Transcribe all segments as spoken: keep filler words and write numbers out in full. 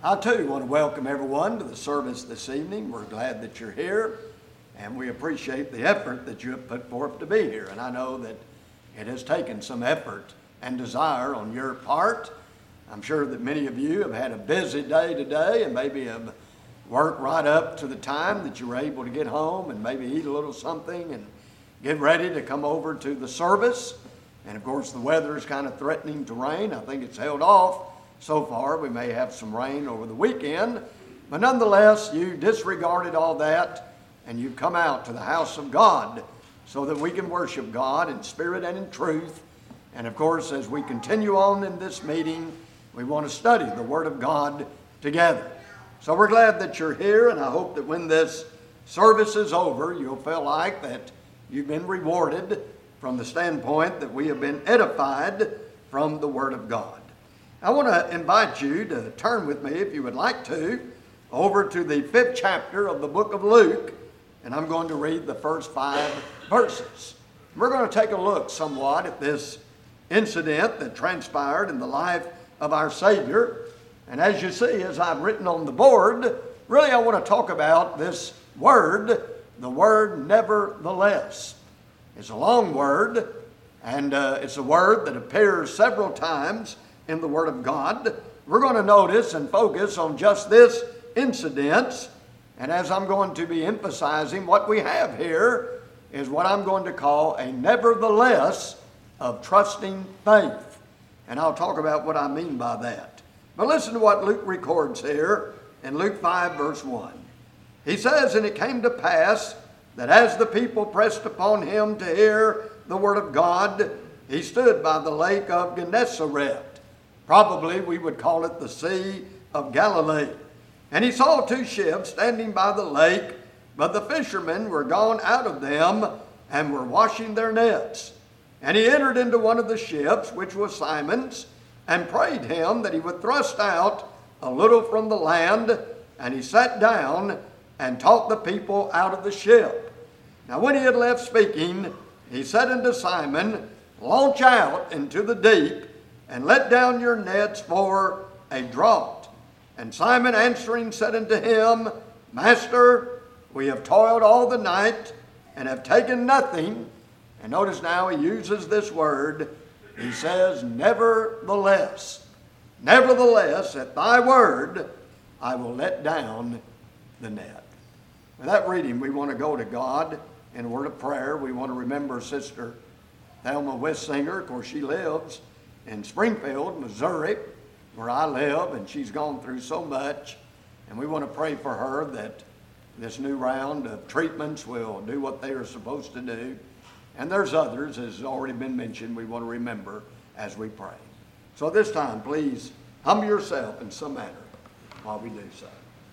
I too want to welcome everyone to the service this evening. We're glad that you're here, and we appreciate the effort that you have put forth to be here. And I know that it has taken some effort and desire on your part. I'm sure that many of you have had a busy day today and maybe have worked right up to the time that you were able to get home and maybe eat a little something and get ready to come over to the service. And of course the weather is kind of threatening to rain. I think it's held off so far. We may have some rain over the weekend, but nonetheless you disregarded all that and you've come out to the house of God so that we can worship God in spirit and in truth. And of course, as we continue on in this meeting, we want to study the Word of God together. So we're glad that you're here, and I hope that when this service is over, you'll feel like that you've been rewarded from the standpoint that we have been edified from the Word of God. I want to invite you to turn with me, if you would like to, over to the fifth chapter of the book of Luke, and I'm going to read the first five verses. We're going to take a look somewhat at this incident that transpired in the life of our Savior. And as you see, as I've written on the board, really I want to talk about this word, the word nevertheless. It's a long word, and uh, it's a word that appears several times in the Word of God. We're going to notice and focus on just this incident. And as I'm going to be emphasizing, what we have here is what I'm going to call a nevertheless of trusting faith. And I'll talk about what I mean by that. But listen to what Luke records here in Luke five verse one. He says, "And it came to pass that as the people pressed upon him to hear the word of God, he stood by the lake of Gennesaret." Probably we would call it the Sea of Galilee. "And he saw two ships standing by the lake, but the fishermen were gone out of them and were washing their nets. And he entered into one of the ships, which was Simon's, and prayed him that he would thrust out a little from the land. And he sat down and taught the people out of the ship. Now when he had left speaking, he said unto Simon, Launch out into the deep, and let down your nets for a draught. And Simon answering said unto him, Master, we have toiled all the night, and have taken nothing." And notice now he uses this word. He says, nevertheless. Nevertheless, at thy word, I will let down the net. With that reading, we want to go to God in a word of prayer. We want to remember Sister Thelma Wissinger. Of course, she lives in Springfield, Missouri, where I live, and she's gone through so much. And we want to pray for her that this new round of treatments will do what they are supposed to do. And there's others, as has already been mentioned, we want to remember as we pray. So this time, please humble yourself in some manner while we do so.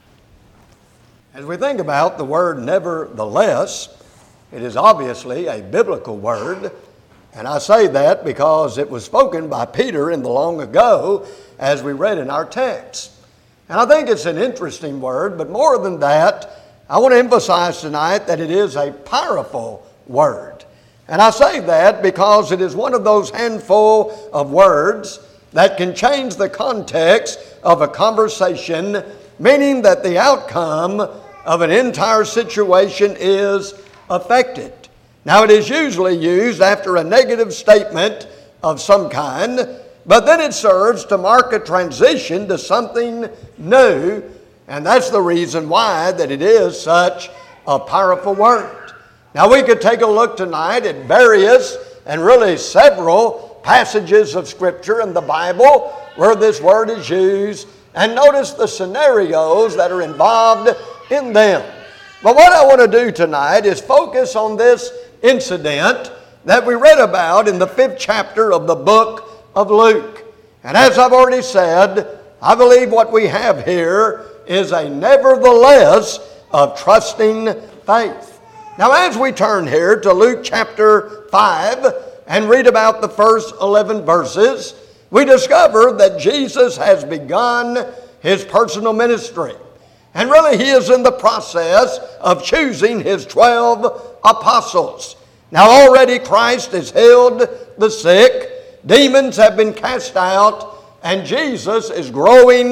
As we think about the word nevertheless, it is obviously a biblical word. And I say that because it was spoken by Peter in the long ago, as we read in our text. And I think it's an interesting word, but more than that, I want to emphasize tonight that it is a powerful word. And I say that because it is one of those handful of words that can change the context of a conversation, meaning that the outcome of an entire situation is affected. Now, it is usually used after a negative statement of some kind, but then it serves to mark a transition to something new, and that's the reason why that it is such a powerful word. Now, we could take a look tonight at various and really several passages of Scripture in the Bible where this word is used, and notice the scenarios that are involved in them. But what I want to do tonight is focus on this incident that we read about in the fifth chapter of the book of Luke. And as I've already said, I believe what we have here is a nevertheless of trusting faith. Now as we turn here to Luke chapter five and read about the first eleven verses, we discover that Jesus has begun his personal ministry. And really he is in the process of choosing his twelve apostles. Now already Christ has healed the sick, demons have been cast out, and Jesus is growing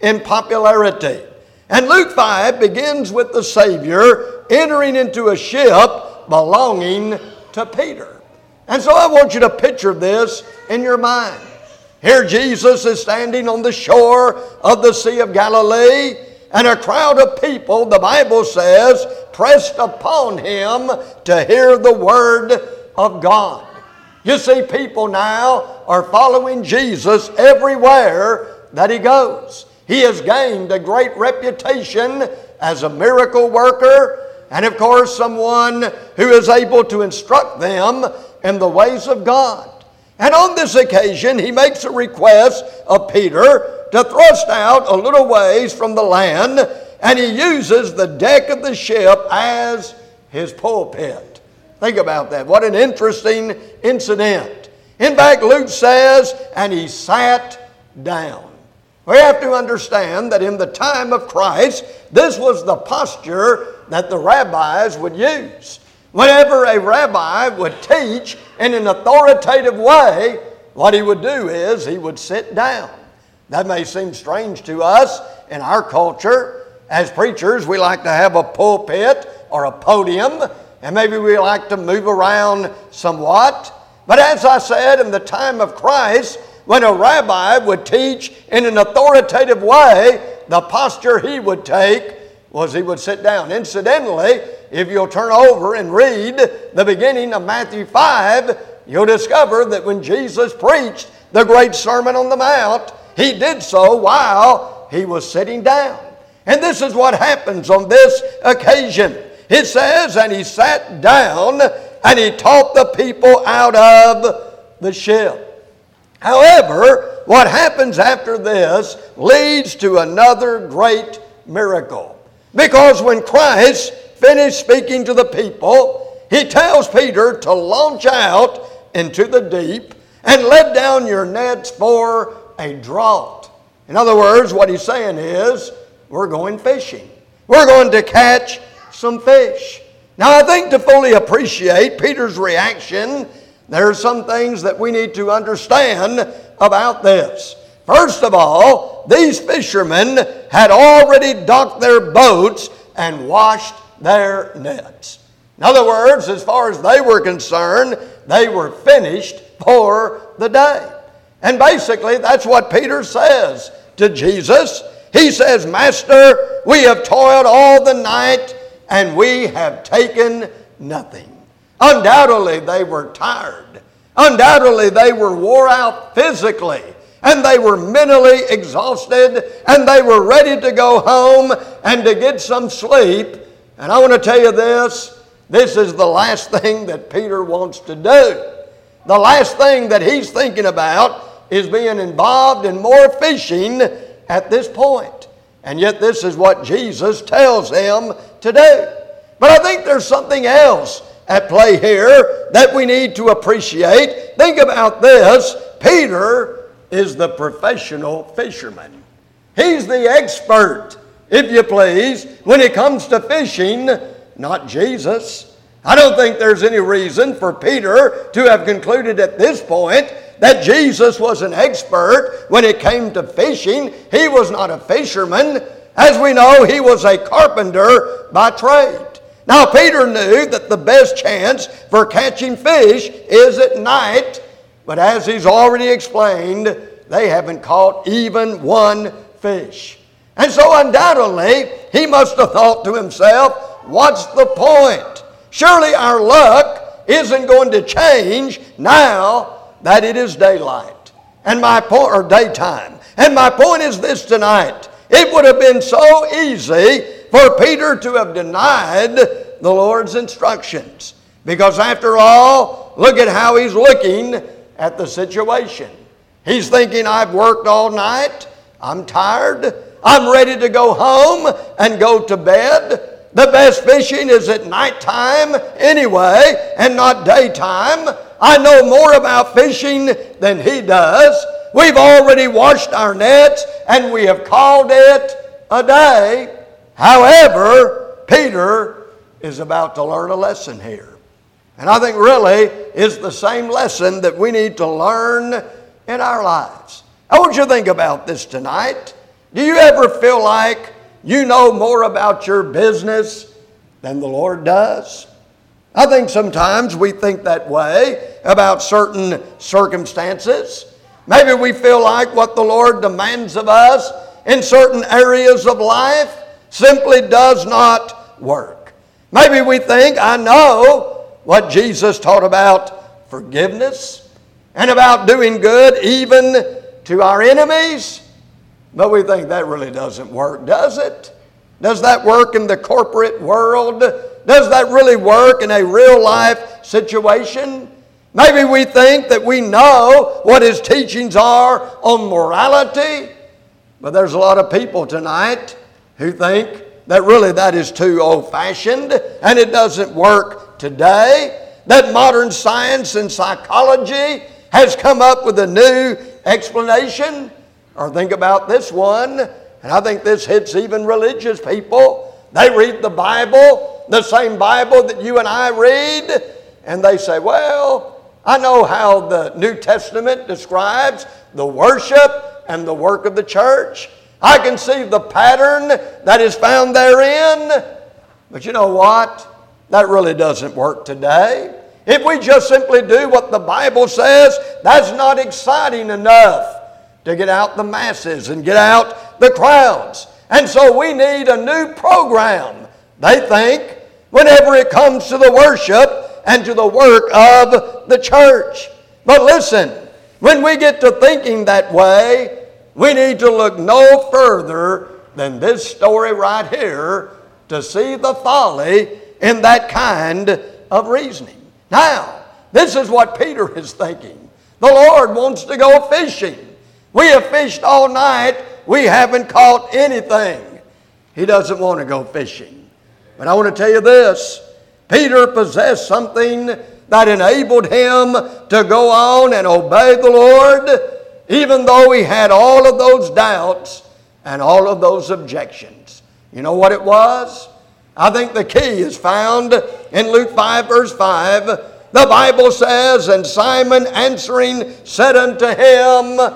in popularity. And Luke five begins with the Savior entering into a ship belonging to Peter. And so I want you to picture this in your mind. Here Jesus is standing on the shore of the Sea of Galilee, and a crowd of people, the Bible says, pressed upon him to hear the word of God. You see, people now are following Jesus everywhere that he goes. He has gained a great reputation as a miracle worker, and of course someone who is able to instruct them in the ways of God. And on this occasion, he makes a request of Peter to thrust out a little ways from the land, and he uses the deck of the ship as his pulpit. Think about that. What an interesting incident. In fact, Luke says, and he sat down. We have to understand that in the time of Christ, this was the posture that the rabbis would use. Whenever a rabbi would teach in an authoritative way, what he would do is he would sit down. That may seem strange to us in our culture. As preachers, we like to have a pulpit or a podium, and maybe we like to move around somewhat. But as I said, in the time of Christ, when a rabbi would teach in an authoritative way, the posture he would take was he would sit down. Incidentally, if you'll turn over and read the beginning of Matthew five, you'll discover that when Jesus preached the great Sermon on the Mount, he did so while he was sitting down. And this is what happens on this occasion. It says, and he sat down and he taught the people out of the ship. However, what happens after this leads to another great miracle. Because when Christ finished speaking to the people, he tells Peter to launch out into the deep and let down your nets for a draught. In other words, what he's saying is, we're going fishing. We're going to catch some fish. Now, I think to fully appreciate Peter's reaction, there are some things that we need to understand about this. First of all, these fishermen had already docked their boats and washed their nets. In other words, as far as they were concerned, they were finished for the day. And basically, that's what Peter says to Jesus. He says, Master, we have toiled all the night and we have taken nothing. Undoubtedly, they were tired. Undoubtedly, they were wore out physically. And they were mentally exhausted, and they were ready to go home and to get some sleep. And I want to tell you this, this is the last thing that Peter wants to do. The last thing that he's thinking about is being involved in more fishing at this point. And yet this is what Jesus tells him to do. But I think there's something else at play here that we need to appreciate. Think about this. Peter is the professional fisherman. He's the expert, if you please, when it comes to fishing, not Jesus. I don't think there's any reason for Peter to have concluded at this point that Jesus was an expert when it came to fishing. He was not a fisherman. As we know, he was a carpenter by trade. Now, Peter knew that the best chance for catching fish is at night, but as he's already explained, they haven't caught even one fish. And so undoubtedly, he must have thought to himself, what's the point? Surely our luck isn't going to change now that it is daylight. And my point, or daytime. And my point is this tonight. It would have been so easy for Peter to have denied the Lord's instructions. Because after all, look at how he's looking at the situation. He's thinking, I've worked all night. I'm tired. I'm ready to go home and go to bed. The best fishing is at nighttime anyway and not daytime. I know more about fishing than he does. We've already washed our nets and we have called it a day. However, Peter is about to learn a lesson here. And I think really is the same lesson that we need to learn in our lives. I want you to think about this tonight. Do you ever feel like you know more about your business than the Lord does? I think sometimes we think that way about certain circumstances. Maybe we feel like what the Lord demands of us in certain areas of life simply does not work. Maybe we think, I know what Jesus taught about forgiveness and about doing good even to our enemies, but we think that really doesn't work, does it? Does that work in the corporate world? Does that really work in a real life situation? Maybe we think that we know what His teachings are on morality, but there's a lot of people tonight who think that really that is too old-fashioned and it doesn't work today, that modern science and psychology has come up with a new explanation. Or think about this one, and I think this hits even religious people. They read the Bible, the same Bible that you and I read, and they say, well, I know how the New Testament describes the worship and the work of the church. I can see the pattern that is found therein. But you know what? That really doesn't work today. If we just simply do what the Bible says, that's not exciting enough to get out the masses and get out the crowds. And so we need a new program, they think, whenever it comes to the worship and to the work of the church. But listen, when we get to thinking that way, we need to look no further than this story right here to see the folly in that kind of reasoning. Now, this is what Peter is thinking. The Lord wants to go fishing. We have fished all night. We haven't caught anything. He doesn't want to go fishing. But I want to tell you this. Peter possessed something that enabled him to go on and obey the Lord, even though he had all of those doubts and all of those objections. You know what it was? I think the key is found in Luke five, verse five. The Bible says, and Simon answering said unto him,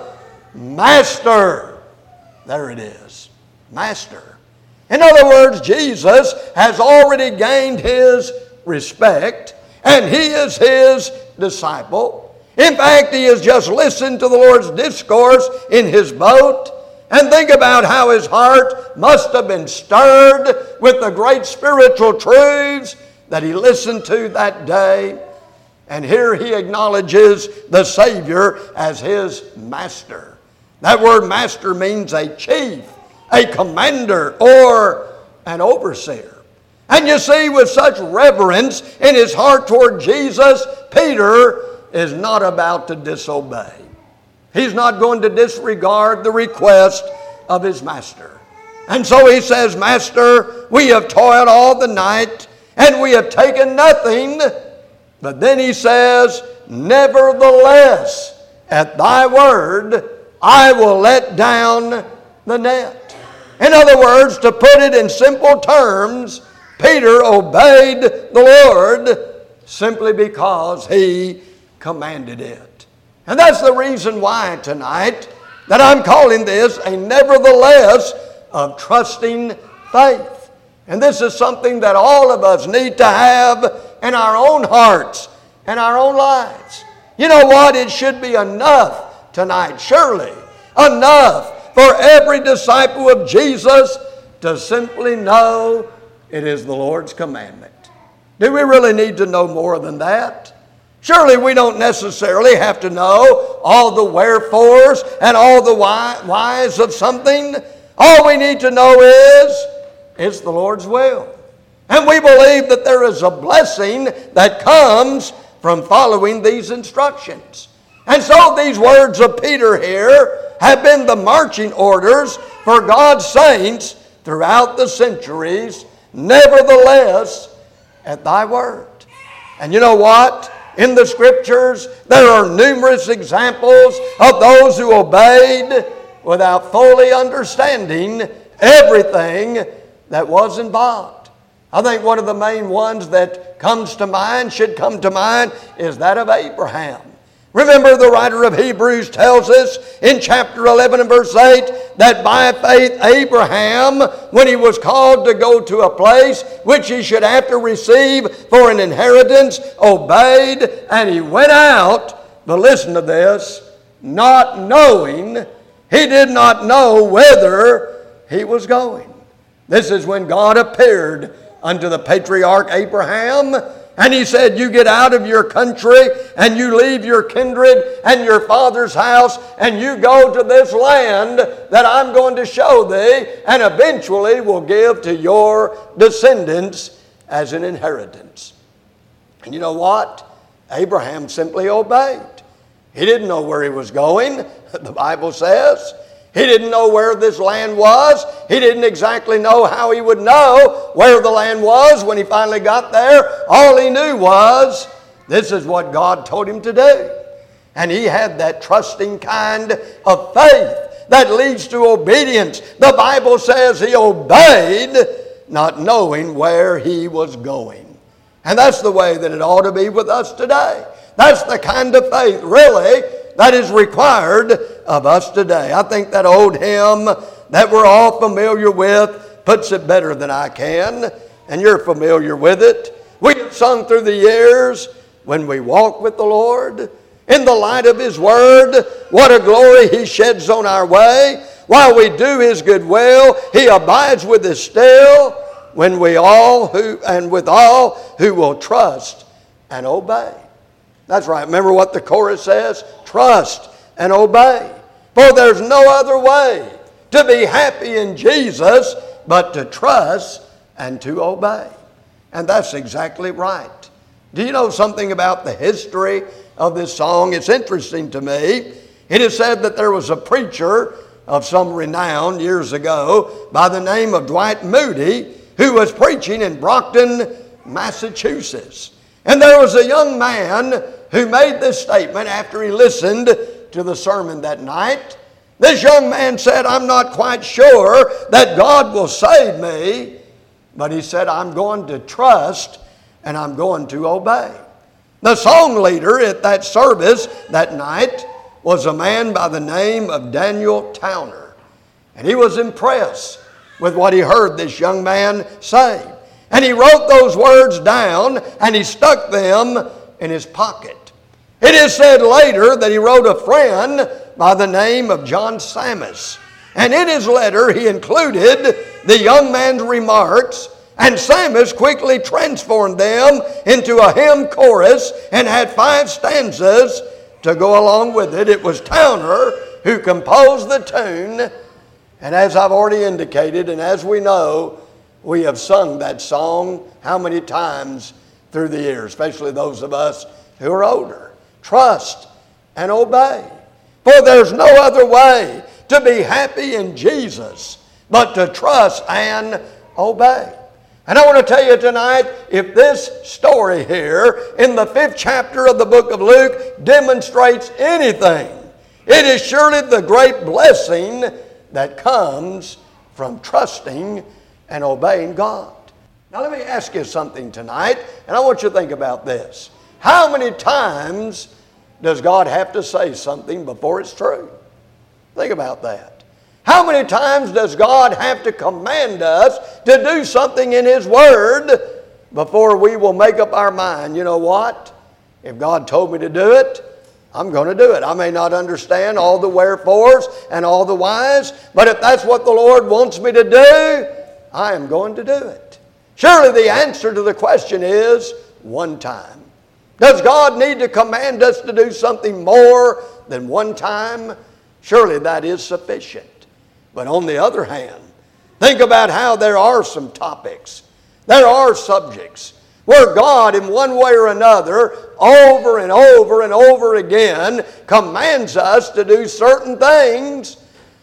Master. There it is. Master. In other words, Jesus has already gained his respect, and he is his disciple. In fact, he has just listened to the Lord's discourse in his boat. And think about how his heart must have been stirred with the great spiritual truths that he listened to that day. And here he acknowledges the Savior as his master. That word master means a chief, a commander, or an overseer. And you see, with such reverence in his heart toward Jesus, Peter is not about to disobey. He's not going to disregard the request of his master. And so he says, Master, we have toiled all the night, and we have taken nothing. But then he says, Nevertheless, at thy word, I will let down the net. In other words, to put it in simple terms, Peter obeyed the Lord simply because he commanded it. And that's the reason why tonight that I'm calling this a nevertheless of trusting faith. And this is something that all of us need to have in our own hearts and our own lives. You know what? It should be enough tonight, surely, enough for every disciple of Jesus to simply know it is the Lord's commandment. Do we really need to know more than that? Surely we don't necessarily have to know all the wherefores and all the why, whys of something. All we need to know is, it's the Lord's will. And we believe that there is a blessing that comes from following these instructions. And so these words of Peter here have been the marching orders for God's saints throughout the centuries. Nevertheless, at thy word. And you know what? In the Scriptures, there are numerous examples of those who obeyed without fully understanding everything that was involved. I think one of the main ones that comes to mind, should come to mind, is that of Abraham. Remember, the writer of Hebrews tells us in chapter eleven and verse eight that by faith Abraham, when he was called to go to a place which he should have to receive for an inheritance, obeyed, and he went out, but listen to this, not knowing, he did not know whither he was going. This is when God appeared unto the patriarch Abraham, and he said, you get out of your country and you leave your kindred and your father's house and you go to this land that I'm going to show thee and eventually will give to your descendants as an inheritance. And you know what? Abraham simply obeyed. He didn't know where he was going, the Bible says. He didn't know where this land was. He didn't exactly know how he would know where the land was when he finally got there. All he knew was, this is what God told him to do. And he had that trusting kind of faith that leads to obedience. The Bible says he obeyed, not knowing where he was going. And that's the way that it ought to be with us today. That's the kind of faith, really, that is required of us today. I think that old hymn that we're all familiar with puts it better than I can, and you're familiar with it. We have sung through the years, when we walk with the Lord, in the light of His Word, what a glory He sheds on our way. While we do His good will, He abides with us still, when we all who and with all who will trust and obey. That's right. Remember what the chorus says? Trust and obey. For there's no other way to be happy in Jesus but to trust and to obey. And that's exactly right. Do you know something about the history of this song? It's interesting to me. It is said that there was a preacher of some renown years ago by the name of Dwight Moody who was preaching in Brockton, Massachusetts. And there was a young man who made this statement after he listened to the sermon that night. This young man said, I'm not quite sure that God will save me, but he said, I'm going to trust and I'm going to obey. The song leader at that service that night was a man by the name of Daniel Towner. And he was impressed with what he heard this young man say. And he wrote those words down and he stuck them in his pocket. It is said later that he wrote a friend by the name of John Sammis. And in his letter he included the young man's remarks, and Sammis quickly transformed them into a hymn chorus and had five stanzas to go along with it. It was Towner who composed the tune, and as I've already indicated, and as we know, we have sung that song how many times through the years, especially those of us who are older. Trust and obey. For there's no other way to be happy in Jesus but to trust and obey. And I want to tell you tonight, if this story here in the fifth chapter of the book of Luke demonstrates anything, it is surely the great blessing that comes from trusting and obeying God. Now let me ask you something tonight, and I want you to think about this. How many times does God have to say something before it's true? Think about that. How many times does God have to command us to do something in His Word before we will make up our mind, you know what? If God told me to do it, I'm going to do it. I may not understand all the wherefores and all the whys, but if that's what the Lord wants me to do, I am going to do it. Surely the answer to the question is one time. Does God need to command us to do something more than one time? Surely that is sufficient. But on the other hand, think about how there are some topics, there are subjects where God in one way or another, over and over and over again, commands us to do certain things.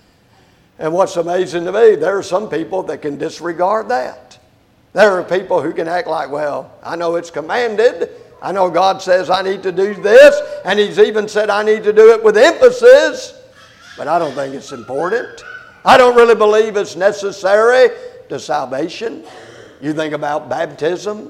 And what's amazing to me, there are some people that can disregard that. There are people who can act like, well, I know it's commanded. I know God says I need to do this, and He's even said I need to do it with emphasis, but I don't think it's important. I don't really believe it's necessary to salvation. You think about baptism.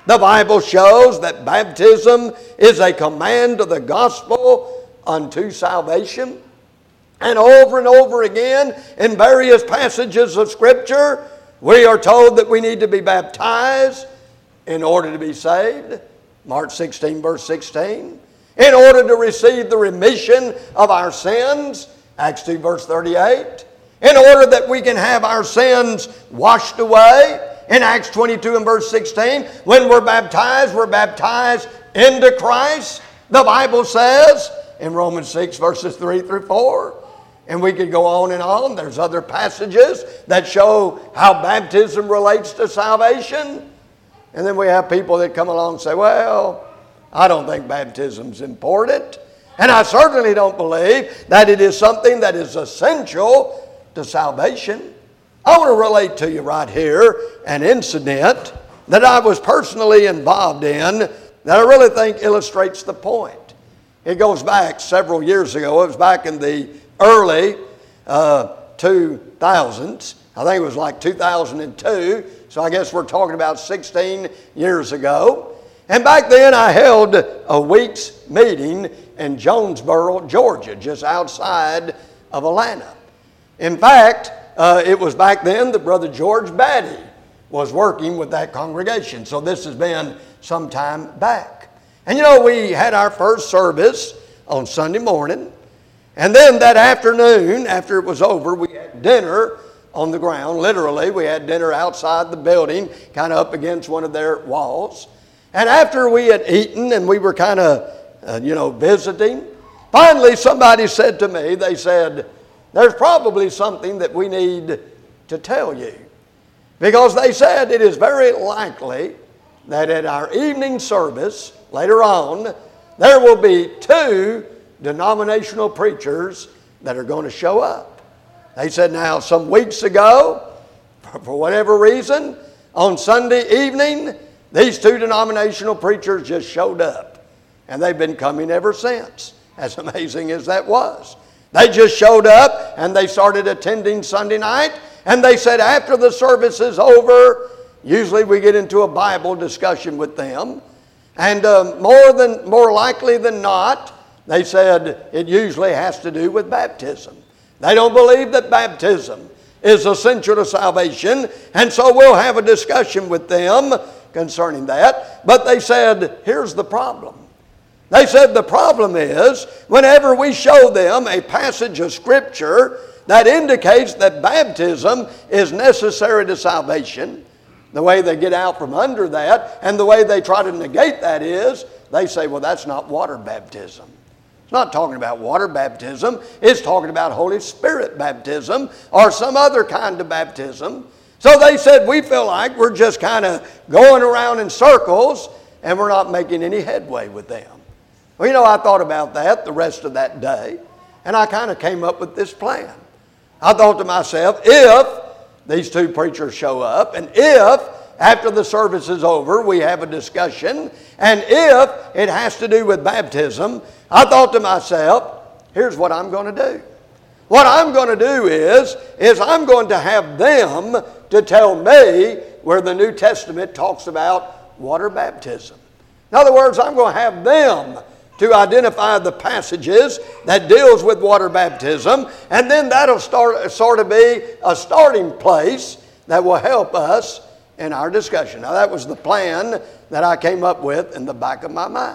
The Bible shows that baptism is a command of the gospel unto salvation. And over and over again in various passages of Scripture, we are told that we need to be baptized in order to be saved. Mark sixteen, verse sixteen. In order to receive the remission of our sins. Acts two, verse thirty-eight. In order that we can have our sins washed away. In Acts twenty-two and verse sixteen, when we're baptized, we're baptized into Christ. The Bible says in Romans six, verses three through four. And we could go on and on. There's other passages that show how baptism relates to salvation. And then we have people that come along and say, well, I don't think baptism's important. And I certainly don't believe that it is something that is essential to salvation. I want to relate to you right here an incident that I was personally involved in that I really think illustrates the point. It goes back several years ago. It was back in the early uh, two thousands. I think it was like two thousand two. So I guess we're talking about sixteen years ago. And back then I held a week's meeting in Jonesboro, Georgia, just outside of Atlanta. In fact, uh, it was back then that Brother George Batty was working with that congregation. So this has been some time back. And you know, we had our first service on Sunday morning. And then that afternoon, after it was over, we had dinner on the ground. Literally, we had dinner outside the building, kind of up against one of their walls. And after we had eaten and we were kind of, uh, you know, visiting, finally somebody said to me, they said, there's probably something that we need to tell you. Because they said it is very likely that at our evening service later on, there will be two denominational preachers that are going to show up. They said now some weeks ago, for whatever reason, on Sunday evening, these two denominational preachers just showed up. And they've been coming ever since, as amazing as that was. They just showed up and they started attending Sunday night. And they said after the service is over, usually we get into a Bible discussion with them. And uh, more than more likely than not, they said it usually has to do with baptism. They don't believe that baptism is essential to salvation. And so we'll have a discussion with them concerning that. But they said, here's the problem. They said the problem is whenever we show them a passage of Scripture that indicates that baptism is necessary to salvation, the way they get out from under that and the way they try to negate that is they say, well, that's not water baptism. It's not talking about water baptism. It's talking about Holy Spirit baptism or some other kind of baptism. So they said, we feel like we're just kind of going around in circles and we're not making any headway with them. Well, you know, I thought about that the rest of that day, and I kind of came up with this plan. I thought to myself, if these two preachers show up, and if after the service is over we have a discussion, and if it has to do with baptism, I thought to myself, here's what I'm going to do. What I'm going to do is, is I'm going to have them to tell me where the New Testament talks about water baptism. In other words, I'm going to have them to identify the passages that deals with water baptism, and then that'll start sort of be a starting place that will help us in our discussion. Now that was the plan that I came up with in the back of my mind.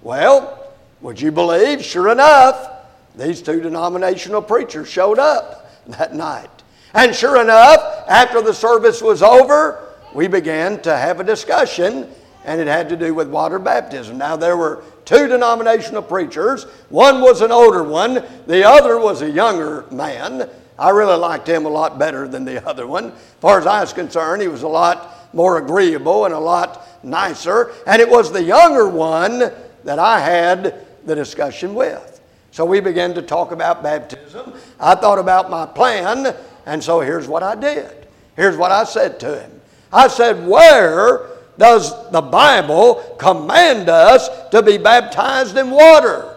Well, would you believe, sure enough, these two denominational preachers showed up that night. And sure enough, after the service was over, we began to have a discussion, and it had to do with water baptism. Now there were two denominational preachers. One was an older one. The other was a younger man. I really liked him a lot better than the other one. As far as I was concerned, he was a lot more agreeable and a lot nicer. And it was the younger one that I had the discussion with. So we began to talk about baptism. I thought about my plan, and so here's what I did. Here's what I said to him. I said, where does the Bible command us to be baptized in water?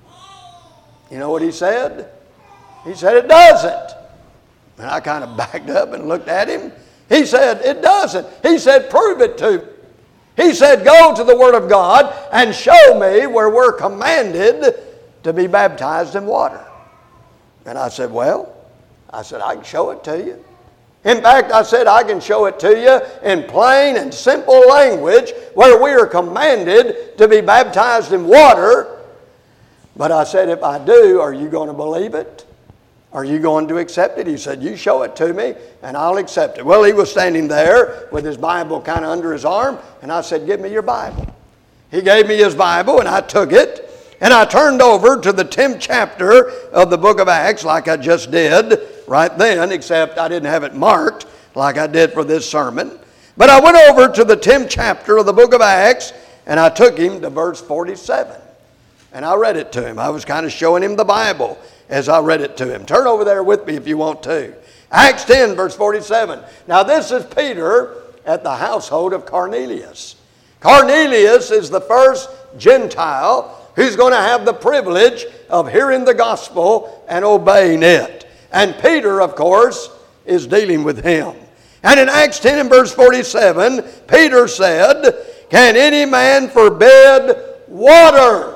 You know what he said? He said it doesn't. And I kind of backed up and looked at him. He said it doesn't. He said prove it to me. He said, go to the Word of God and show me where we're commanded to be baptized in water. And I said, well, I said, I can show it to you. In fact, I said, I can show it to you in plain and simple language where we are commanded to be baptized in water. But I said, if I do, are you going to believe it? Are you going to accept it? He said, you show it to me and I'll accept it. Well, he was standing there with his Bible kind of under his arm, and I said, give me your Bible. He gave me his Bible, and I took it, and I turned over to the tenth chapter of the book of Acts like I just did right then, except I didn't have it marked like I did for this sermon. But I went over to the tenth chapter of the book of Acts, and I took him to verse forty-seven. And I read it to him. I was kind of showing him the Bible as I read it to him. Turn over there with me if you want to. Acts ten, verse forty-seven. Now this is Peter at the household of Cornelius. Cornelius is the first Gentile who's going to have the privilege of hearing the gospel and obeying it. And Peter, of course, is dealing with him. And in Acts ten and verse forty-seven, Peter said, can any man forbid water?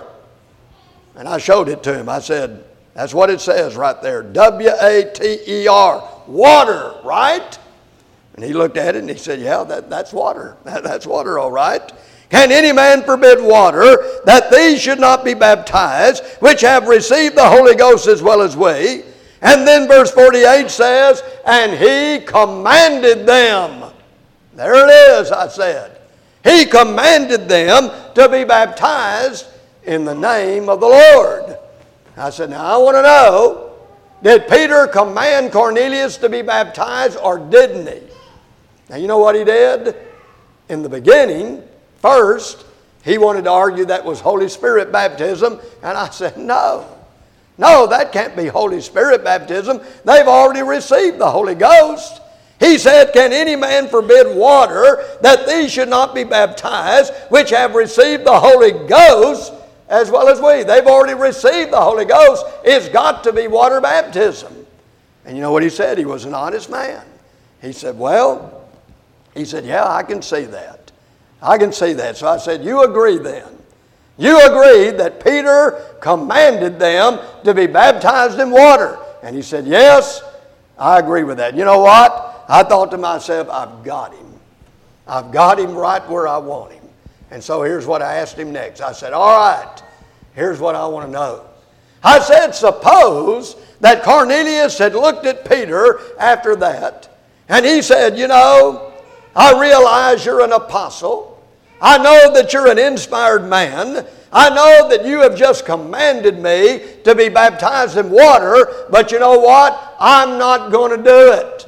And I showed it to him. I said, that's what it says right there. W A T E R. Water, right? And he looked at it and he said, yeah, that, that's water. That, that's water, all right. Can any man forbid water, that these should not be baptized, which have received the Holy Ghost as well as we? And then verse forty-eight says, and he commanded them. There it is, I said. He commanded them to be baptized in the name of the Lord. I said, now I want to know, did Peter command Cornelius to be baptized or didn't he? Now you know what he did? In the beginning, first, he wanted to argue that was Holy Spirit baptism, and I said, no. No, that can't be Holy Spirit baptism. They've already received the Holy Ghost. He said, can any man forbid water, that these should not be baptized, which have received the Holy Ghost as well as we? They've already received the Holy Ghost. It's got to be water baptism. And you know what he said? He was an honest man. He said, well, he said, yeah, I can see that. I can see that. So I said, you agree then. You agree that Peter commanded them to be baptized in water. And he said, yes, I agree with that. You know what? I thought to myself, I've got him. I've got him right where I want him. And so here's what I asked him next. I said, all right, here's what I want to know. I said, suppose that Cornelius had looked at Peter after that, and he said, you know, I realize you're an apostle. I know that you're an inspired man. I know that you have just commanded me to be baptized in water, but you know what? I'm not going to do it.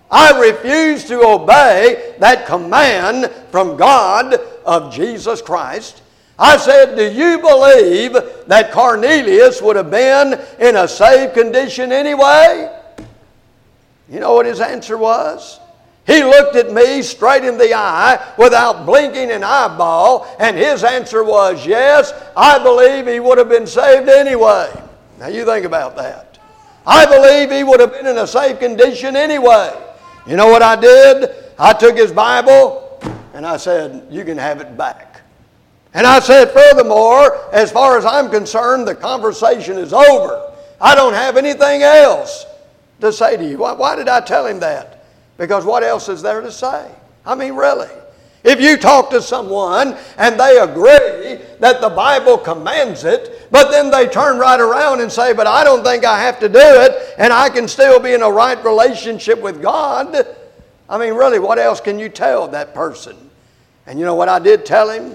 I refuse to obey that command from God of Jesus Christ. I said, do you believe that Cornelius would have been in a saved condition anyway? You know what his answer was? He looked at me straight in the eye without blinking an eyeball, and his answer was, yes, I believe he would have been saved anyway. Now you think about that. I believe he would have been in a safe condition anyway. You know what I did? I took his Bible and I said, you can have it back. And I said, furthermore, as far as I'm concerned, the conversation is over. I don't have anything else to say to you. Why, why did I tell him that? Because what else is there to say? I mean, really. If you talk to someone and they agree that the Bible commands it, but then they turn right around and say, but I don't think I have to do it, and I can still be in a right relationship with God. I mean, really, what else can you tell that person? And you know what I did tell him?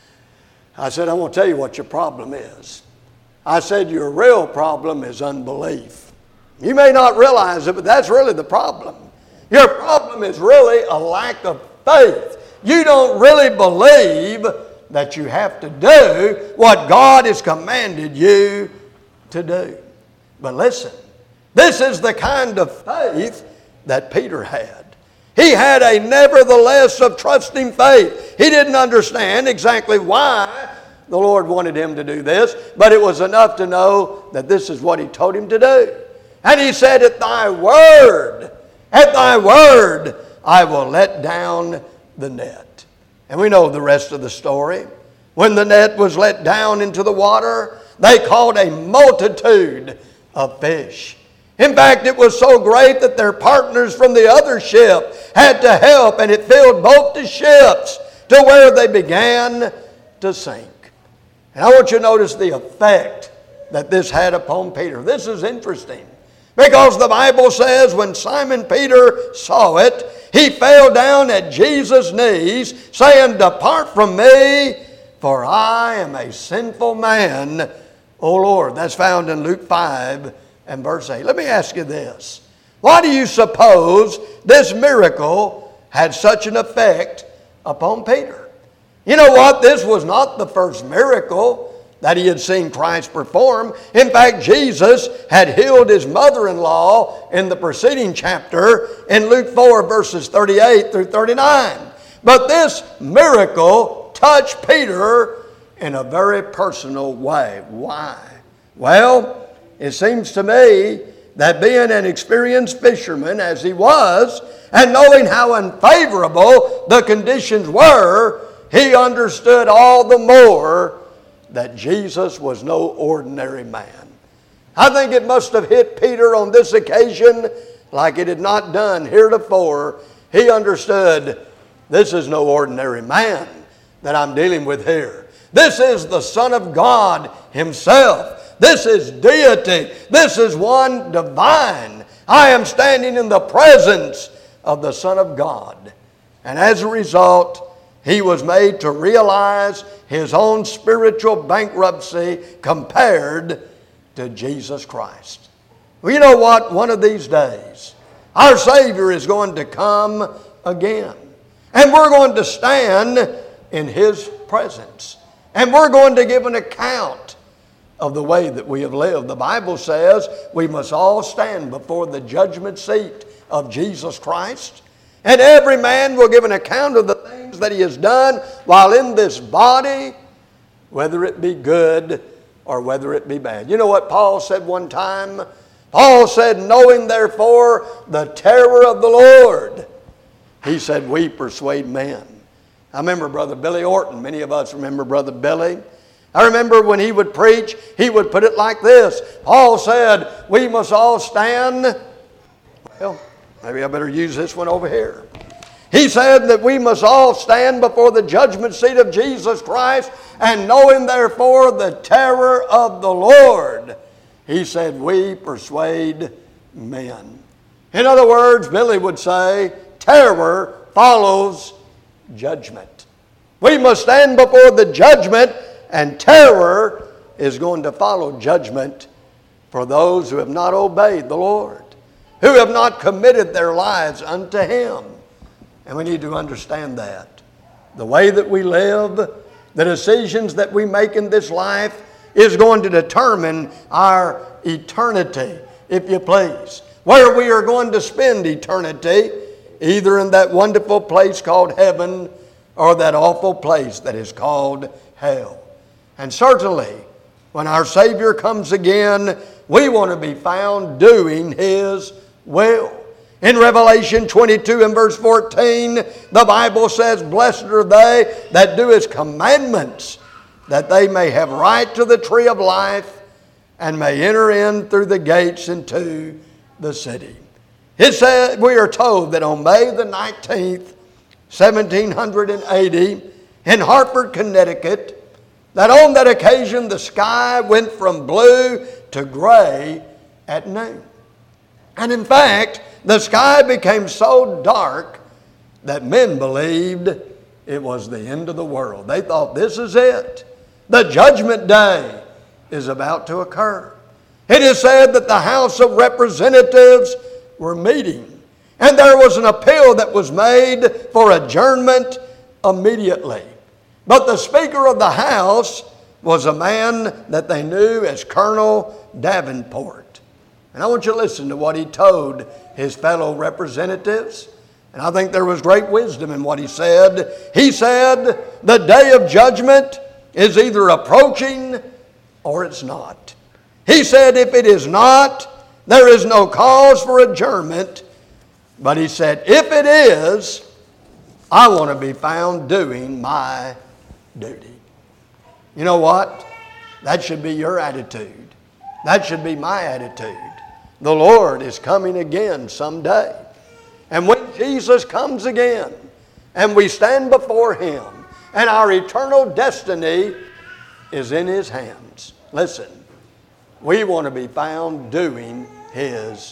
I said, I'm going to tell you what your problem is. I said, your real problem is unbelief. You may not realize it, but that's really the problem. Your problem is really a lack of faith. You don't really believe that you have to do what God has commanded you to do. But listen, this is the kind of faith that Peter had. He had a nevertheless of trusting faith. He didn't understand exactly why the Lord wanted him to do this, but it was enough to know that this is what he told him to do. And he said, at thy word, at thy word, I will let down the net. And we know the rest of the story. When the net was let down into the water, they caught a multitude of fish. In fact, it was so great that their partners from the other ship had to help, and it filled both the ships to where they began to sink. And I want you to notice the effect that this had upon Peter. This is interesting, because the Bible says when Simon Peter saw it, he fell down at Jesus' knees, saying, "Depart from me, for I am a sinful man, O Lord." That's found in Luke five and verse eight. Let me ask you this. Why do you suppose this miracle had such an effect upon Peter? You know what? This was not the first miracle that he had seen Christ perform. In fact, Jesus had healed his mother-in-law in the preceding chapter in Luke four, verses thirty-eight through thirty-nine. But this miracle touched Peter in a very personal way. Why? Well, it seems to me that being an experienced fisherman as he was, and knowing how unfavorable the conditions were, he understood all the more that Jesus was no ordinary man. I think it must have hit Peter on this occasion like it had not done heretofore. He understood, this is no ordinary man that I'm dealing with here. This is the Son of God Himself. This is deity. This is one divine. I am standing in the presence of the Son of God. And as a result, he was made to realize his own spiritual bankruptcy compared to Jesus Christ. Well, you know what? One of these days, our Savior is going to come again. And we're going to stand in His presence. And we're going to give an account of the way that we have lived. The Bible says we must all stand before the judgment seat of Jesus Christ. And every man will give an account of the things that he has done while in this body, whether it be good or whether it be bad. You know what Paul said one time? Paul said, "Knowing therefore the terror of the Lord," he said, "we persuade men." I remember Brother Billy Orton. Many of us remember Brother Billy. I remember when he would preach, he would put it like this. Paul said, we must all stand. Well, maybe I better use this one over here. He said that we must all stand before the judgment seat of Jesus Christ, and knowing therefore the terror of the Lord, he said, we persuade men. In other words, Billy would say, terror follows judgment. We must stand before the judgment, and terror is going to follow judgment for those who have not obeyed the Lord, who have not committed their lives unto Him. And we need to understand that. The way that we live, the decisions that we make in this life is going to determine our eternity, if you please. Where we are going to spend eternity, either in that wonderful place called heaven or that awful place that is called hell. And certainly, when our Savior comes again, we want to be found doing His will. In Revelation twenty-two and verse fourteen, the Bible says, blessed are they that do His commandments, that they may have right to the tree of life and may enter in through the gates into the city. It said, we are told that on May the nineteenth, seventeen eighty, in Hartford, Connecticut, that on that occasion the sky went from blue to gray at noon. And in fact, the sky became so dark that men believed it was the end of the world. They thought, this is it. The judgment day is about to occur. It is said that the House of Representatives were meeting, and there was an appeal that was made for adjournment immediately. But the Speaker of the House was a man that they knew as Colonel Davenport. And I want you to listen to what he told his fellow representatives. And I think there was great wisdom in what he said. He said, the day of judgment is either approaching or it's not. He said, if it is not, there is no cause for adjournment. But he said, if it is, I want to be found doing my duty. You know what? That should be your attitude. That should be my attitude. The Lord is coming again someday. And when Jesus comes again, and we stand before Him, and our eternal destiny is in His hands. Listen, we want to be found doing His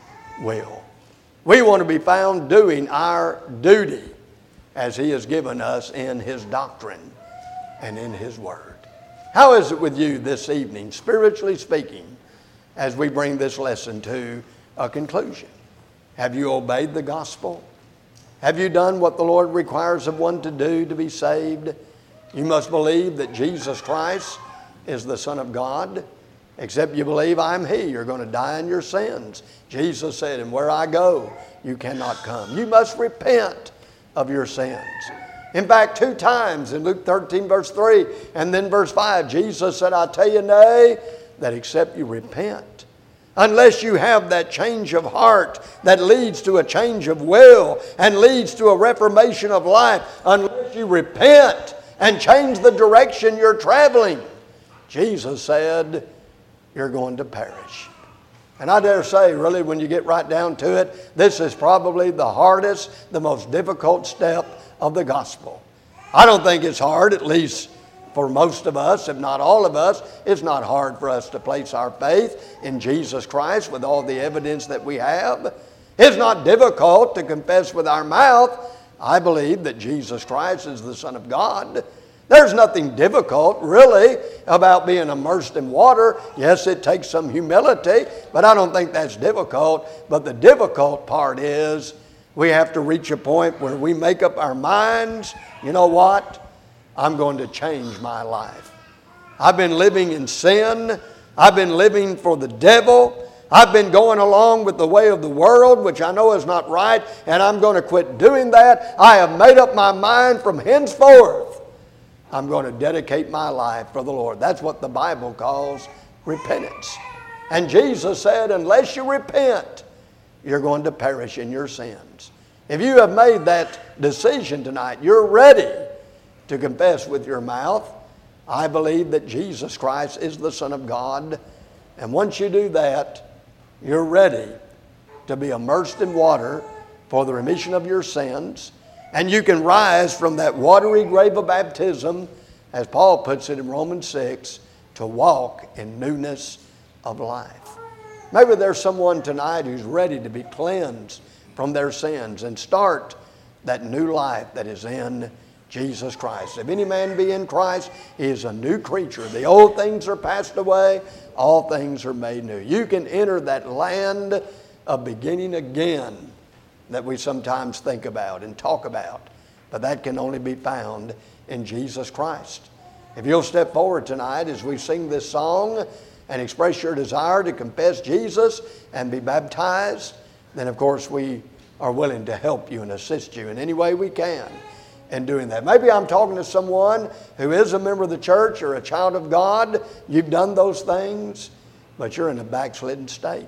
will. We want to be found doing our duty as He has given us in His doctrine and in His Word. How is it with you this evening, spiritually speaking, as we bring this lesson to a conclusion? Have you obeyed the gospel? Have you done what the Lord requires of one to do to be saved? You must believe that Jesus Christ is the Son of God. Except you believe I'm He, you're going to die in your sins. Jesus said, and where I go, you cannot come. You must repent of your sins. In fact, two times in Luke thirteen, verse three, and then verse five, Jesus said, I tell you, nay, that except you repent, unless you have that change of heart that leads to a change of will and leads to a reformation of life, unless you repent and change the direction you're traveling, Jesus said, you're going to perish. And I dare say, really, when you get right down to it, this is probably the hardest, the most difficult step of the gospel. I don't think it's hard, at least for most of us, if not all of us. It's not hard for us to place our faith in Jesus Christ with all the evidence that we have. It's not difficult to confess with our mouth, I believe that Jesus Christ is the Son of God. There's nothing difficult, really, about being immersed in water. Yes, it takes some humility, but I don't think that's difficult. But the difficult part is we have to reach a point where we make up our minds, you know what? I'm going to change my life. I've been living in sin. I've been living for the devil. I've been going along with the way of the world, which I know is not right, and I'm going to quit doing that. I have made up my mind from henceforth. I'm going to dedicate my life for the Lord. That's what the Bible calls repentance. And Jesus said, unless you repent, you're going to perish in your sins. If you have made that decision tonight, you're ready to confess with your mouth, I believe that Jesus Christ is the Son of God. And once you do that, you're ready to be immersed in water for the remission of your sins. And you can rise from that watery grave of baptism, as Paul puts it in Romans six, to walk in newness of life. Maybe there's someone tonight who's ready to be cleansed from their sins and start that new life that is in Jesus Christ. If any man be in Christ, he is a new creature. The old things are passed away, all things are made new. You can enter that land of beginning again that we sometimes think about and talk about. But that can only be found in Jesus Christ. If you'll step forward tonight as we sing this song and express your desire to confess Jesus and be baptized, then of course we are willing to help you and assist you in any way we can in doing that. Maybe I'm talking to someone who is a member of the church or a child of God. You've done those things, but you're in a backslidden state.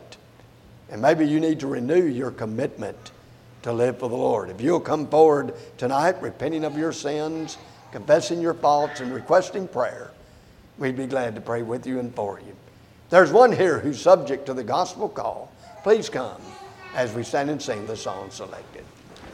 And maybe you need to renew your commitment to live for the Lord. If you'll come forward tonight, repenting of your sins, confessing your faults, and requesting prayer, we'd be glad to pray with you and for you. There's one here who's subject to the gospel call. Please come as we stand and sing the song selected.